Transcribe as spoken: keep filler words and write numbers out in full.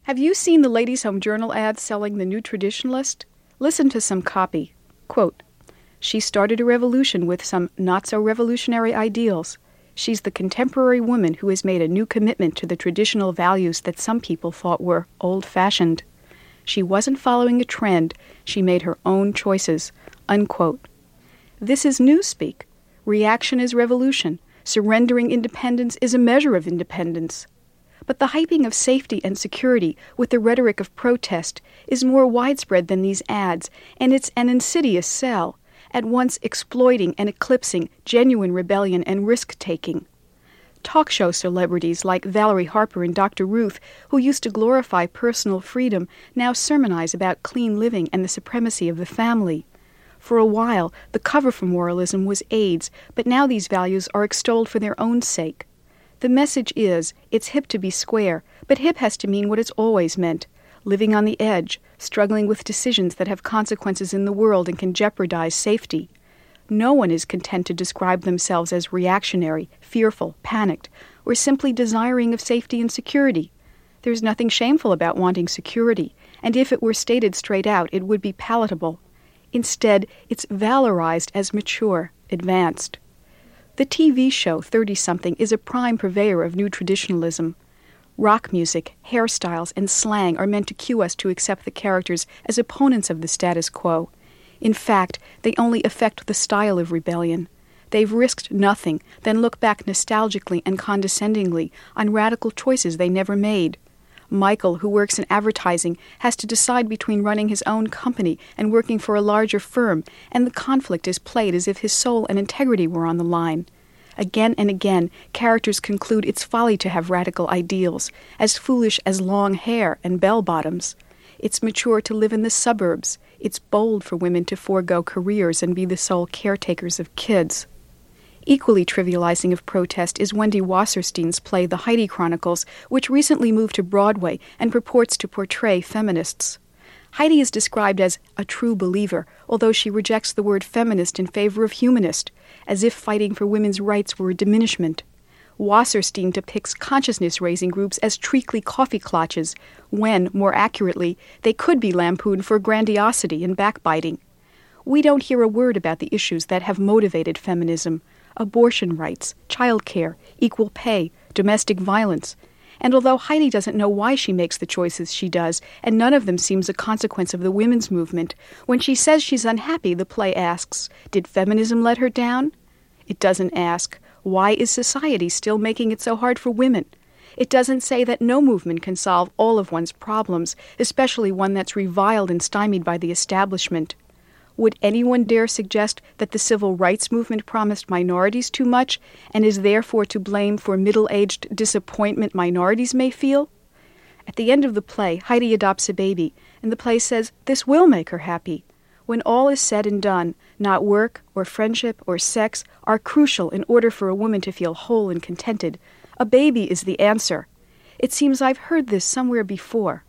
Have you seen the Ladies' Home Journal ads selling the new traditionalist? Listen to some copy. Quote, "She started a revolution with some not-so-revolutionary ideals. She's the contemporary woman who has made a new commitment to the traditional values that some people thought were old-fashioned. She wasn't following a trend. She made her own choices." Unquote. This is newspeak. Reaction is revolution. Surrendering independence is a measure of independence. But the hyping of safety and security with the rhetoric of protest is more widespread than these ads, and it's an insidious sell, at once exploiting and eclipsing genuine rebellion and risk-taking. Talk show celebrities like Valerie Harper and Doctor Ruth, who used to glorify personal freedom, now sermonize about clean living and the supremacy of the family. For a while, the cover for moralism was AIDS, but now these values are extolled for their own sake. The message is, it's hip to be square, but hip has to mean what it's always meant: living on the edge, struggling with decisions that have consequences in the world and can jeopardize safety. No one is content to describe themselves as reactionary, fearful, panicked, or simply desiring of safety and security. There's nothing shameful about wanting security, and if it were stated straight out, it would be palatable. Instead, it's valorized as mature, advanced. The T V show thirty-something is a prime purveyor of new traditionalism. Rock music, hairstyles, and slang are meant to cue us to accept the characters as opponents of the status quo. In fact, they only affect the style of rebellion. They've risked nothing, then look back nostalgically and condescendingly on radical choices they never made. Michael, who works in advertising, has to decide between running his own company and working for a larger firm, and the conflict is played as if his soul and integrity were on the line. Again and again, characters conclude it's folly to have radical ideals, as foolish as long hair and bell-bottoms. It's mature to live in the suburbs. It's bold for women to forego careers and be the sole caretakers of kids. Equally trivializing of protest is Wendy Wasserstein's play The Heidi Chronicles, which recently moved to Broadway and purports to portray feminists. Heidi is described as a true believer, although she rejects the word feminist in favor of humanist, as if fighting for women's rights were a diminishment. Wasserstein depicts consciousness-raising groups as treacly coffee clutches, when, more accurately, they could be lampooned for grandiosity and backbiting. We don't hear a word about the issues that have motivated feminism: abortion rights, child care, equal pay, domestic violence. And although Heidi doesn't know why she makes the choices she does, and none of them seems a consequence of the women's movement, when she says she's unhappy, the play asks, did feminism let her down? It doesn't ask, why is society still making it so hard for women? It doesn't say that no movement can solve all of one's problems, especially one that's reviled and stymied by the establishment. Would anyone dare suggest that the civil rights movement promised minorities too much and is therefore to blame for middle-aged disappointment minorities may feel? At the end of the play, Heidi adopts a baby, and the play says this will make her happy. When all is said and done, not work or friendship or sex are crucial in order for a woman to feel whole and contented. A baby is the answer. It seems I've heard this somewhere before.